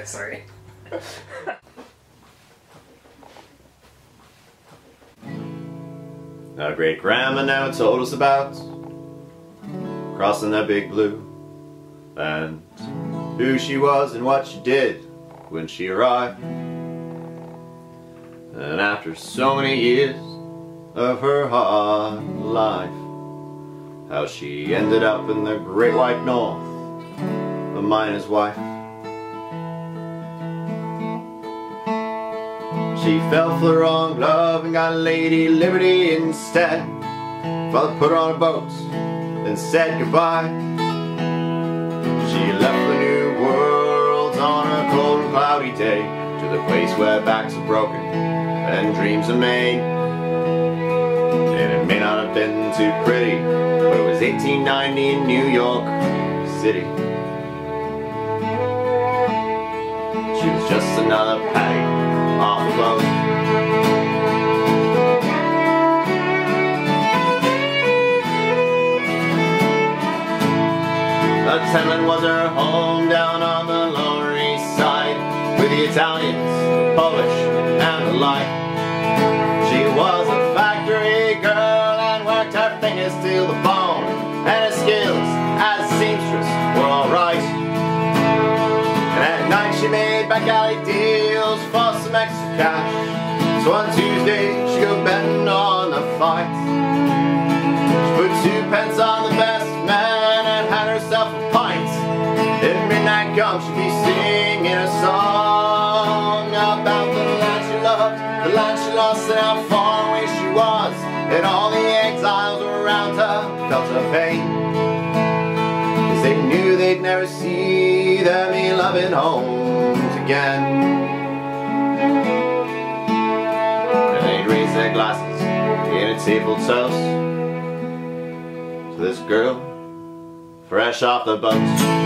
Sorry. Our great grandma now told us about crossing that big blue, and who she was and what she did when she arrived. And after so many years of her hard life, how she ended up in the great white north, a miner's wife. She fell for the wrong glove and got Lady Liberty instead. Father put her on a boat, then said goodbye. She left the new world on a cold and cloudy day, to the place where backs are broken and dreams are made. And it may not have been too pretty, but it was 1890 in New York City. She was just another Patty off the boat. The tenement was her home down on the Lower East Side, with the Italians, the Polish, and the like. She was a factory girl and worked her fingers till the bone, and her skills as a seamstress were alright. And at night she made back alley deals for some extra cash, so on Tuesday she'd go betting on the fight. She put 2 pence on the best man and had herself a pint. At midnight come she'd be singing a song about the land she loved, the land she lost, and how far away she was. And all the exiles around her felt her pain, 'cause they knew they'd never see their beloved homes again. And they'd raise their glasses in a tearful toast to this girl fresh off the boat.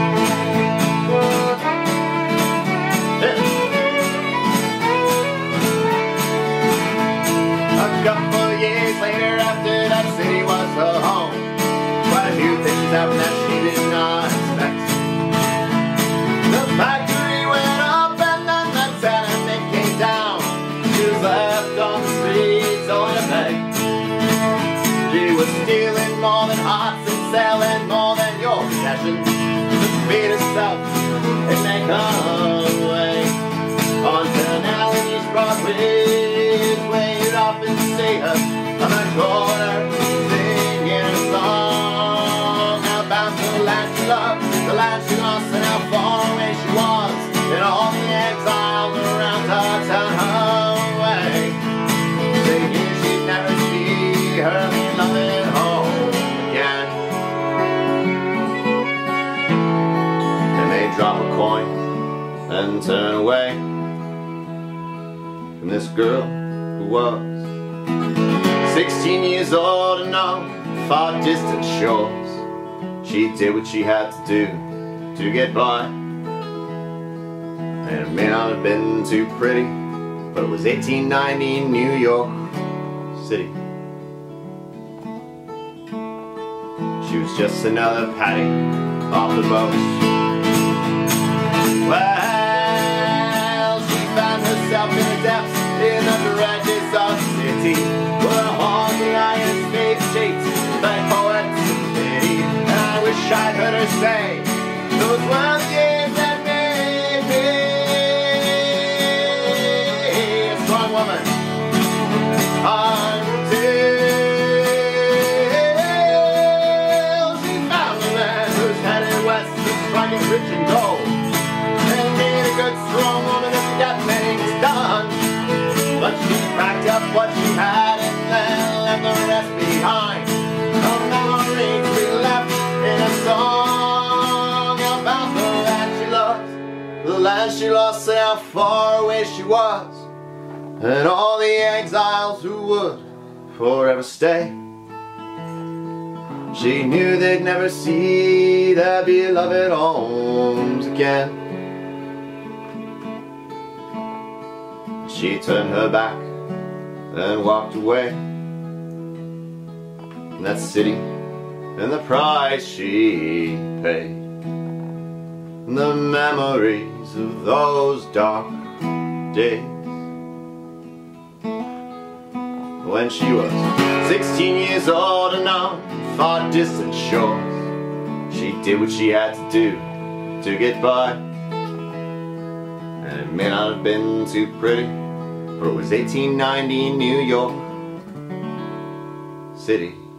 A couple of years later, after that city was her home, quite a few things happened that she did not expect. The factory went up and then the tenement came down. She was left on the streets on a beg. She was stealing more than hearts and selling more than your possessions, to feed herself and make her way. On Canal and East Broadway, we'd often see her on the corner, singing a song about the land she loved, the land she lost, and how far away she was. And all the exiles around her turned her away. They knew she'd never see her beloved home again. And they drop a coin and turn away from this girl who was 16 years old and on far distant shores. She did what she had to do to get by. And it may not have been too pretty, but it was 1890 in New York City. She was just another Patty off the boat. Well, she found herself in the depths, in the dredges of the city, where all the iron snakes shaped like poets of pity. And I wish I'd heard her say those were the years that made me a strong woman. Until she found a man who's headed west, just striking rich and gold, and being a good strong woman if she got things done. But she packed up what she had and then left the rest behind. A memory to be left in a song about the land she loved, the land she lost, and how far away she was. And all the exiles who would forever stay. She knew they'd never see their beloved homes again. She turned her back and walked away from that city and the price she paid. The memories memories of those dark days when she was 16 years old and on far distant shores. She did what she had to do to get by, and it may not have been too pretty, for it was 1890 New York City.